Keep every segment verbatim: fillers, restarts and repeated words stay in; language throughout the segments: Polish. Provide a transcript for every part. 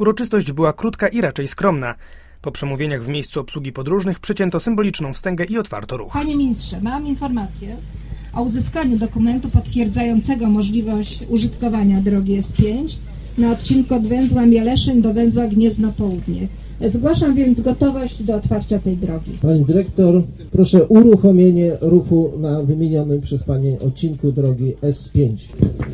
Uroczystość była krótka i raczej skromna. Po przemówieniach w miejscu obsługi podróżnych przycięto symboliczną wstęgę i otwarto ruch. Panie ministrze, mam informację o uzyskaniu dokumentu potwierdzającego możliwość użytkowania drogi S pięć na odcinku od węzła Mieleszyn do węzła Gniezno-Południe. Zgłaszam więc gotowość do otwarcia tej drogi. Pani dyrektor, proszę uruchomienie ruchu na wymienionym przez Panią odcinku drogi S pięć.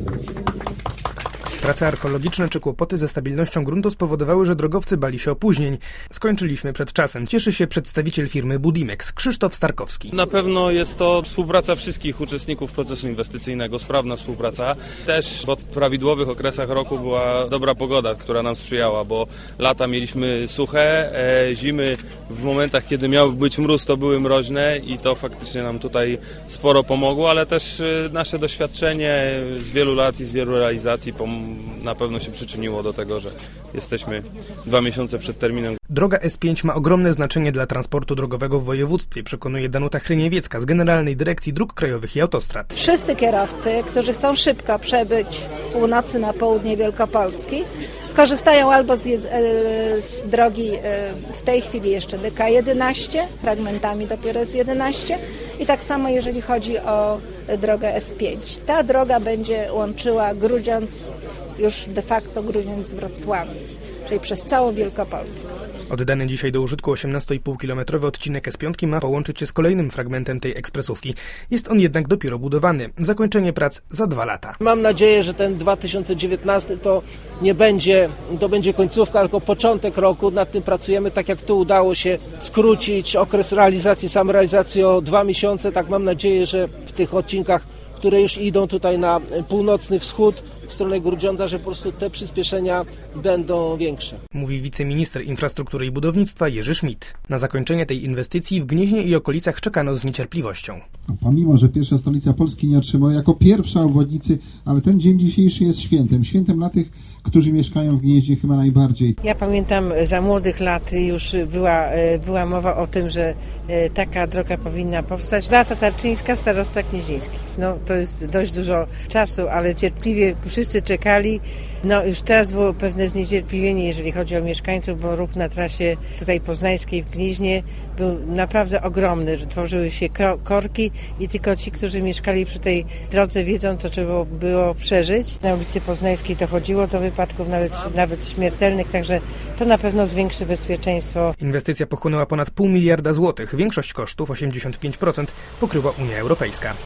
Prace archeologiczne czy kłopoty ze stabilnością gruntu spowodowały, że drogowcy bali się opóźnień. Skończyliśmy przed czasem. Cieszy się przedstawiciel firmy Budimex, Krzysztof Starkowski. Na pewno jest to współpraca wszystkich uczestników procesu inwestycyjnego, sprawna współpraca. Też w prawidłowych okresach roku była dobra pogoda, która nam sprzyjała, bo lata mieliśmy suche, e, zimy w momentach, kiedy miał być mróz, to były mroźne i to faktycznie nam tutaj sporo pomogło, ale też e, nasze doświadczenie z wielu lat i z wielu realizacji pom- na pewno się przyczyniło do tego, że jesteśmy dwa miesiące przed terminem. Droga S pięć ma ogromne znaczenie dla transportu drogowego w województwie, przekonuje Danuta Hryniewiecka z Generalnej Dyrekcji Dróg Krajowych i Autostrad. Wszyscy kierowcy, którzy chcą szybko przebyć z północy na południe Wielkopolski, korzystają albo z, z drogi w tej chwili jeszcze D K jedenaście, fragmentami dopiero S jedenaście i tak samo jeżeli chodzi o drogę S pięć. Ta droga będzie łączyła Grudziądz, już de facto Grudziądz z Wrocławiem, czyli przez całą Wielkopolskę. Oddany dzisiaj do użytku osiemnastopółkilometrowy odcinek S pięć ma połączyć się z kolejnym fragmentem tej ekspresówki. Jest on jednak dopiero budowany. Zakończenie prac za dwa lata. Mam nadzieję, że ten dwa tysiące dziewiętnasty to nie będzie, to będzie końcówka, tylko początek roku. Nad tym pracujemy, tak jak tu udało się skrócić okres realizacji, samorealizacji o dwa miesiące. Tak mam nadzieję, że w tych odcinkach, które już idą tutaj na północny wschód, w stronę Grudziądza, że po prostu te przyspieszenia będą większe. Mówi wiceminister infrastruktury i budownictwa Jerzy Schmidt. Na zakończenie tej inwestycji w Gnieźnie i okolicach czekano z niecierpliwością. Pomimo, że pierwsza stolica Polski nie otrzymała jako pierwsza obwodnicy, ale ten dzień dzisiejszy jest świętem. Świętem dla tych, którzy mieszkają w Gnieźnie chyba najbardziej. Ja pamiętam, za młodych lat już była, była mowa o tym, że taka droga powinna powstać. Beata Tarczyńska, starosta gnieźnieński. No to jest dość dużo czasu, ale cierpliwie wszyscy czekali. No już teraz było pewne zniecierpliwienie, jeżeli chodzi o mieszkańców, bo ruch na trasie tutaj poznańskiej w Gnieźnie był naprawdę ogromny. Tworzyły się korki i tylko ci, którzy mieszkali przy tej drodze, wiedzą, co trzeba było przeżyć. Na ulicy Poznańskiej dochodziło do wypadków, nawet, nawet śmiertelnych, także to na pewno zwiększy bezpieczeństwo. Inwestycja pochłonęła ponad pół miliarda złotych. Większość kosztów, osiemdziesiąt pięć procent, pokryła Unia Europejska.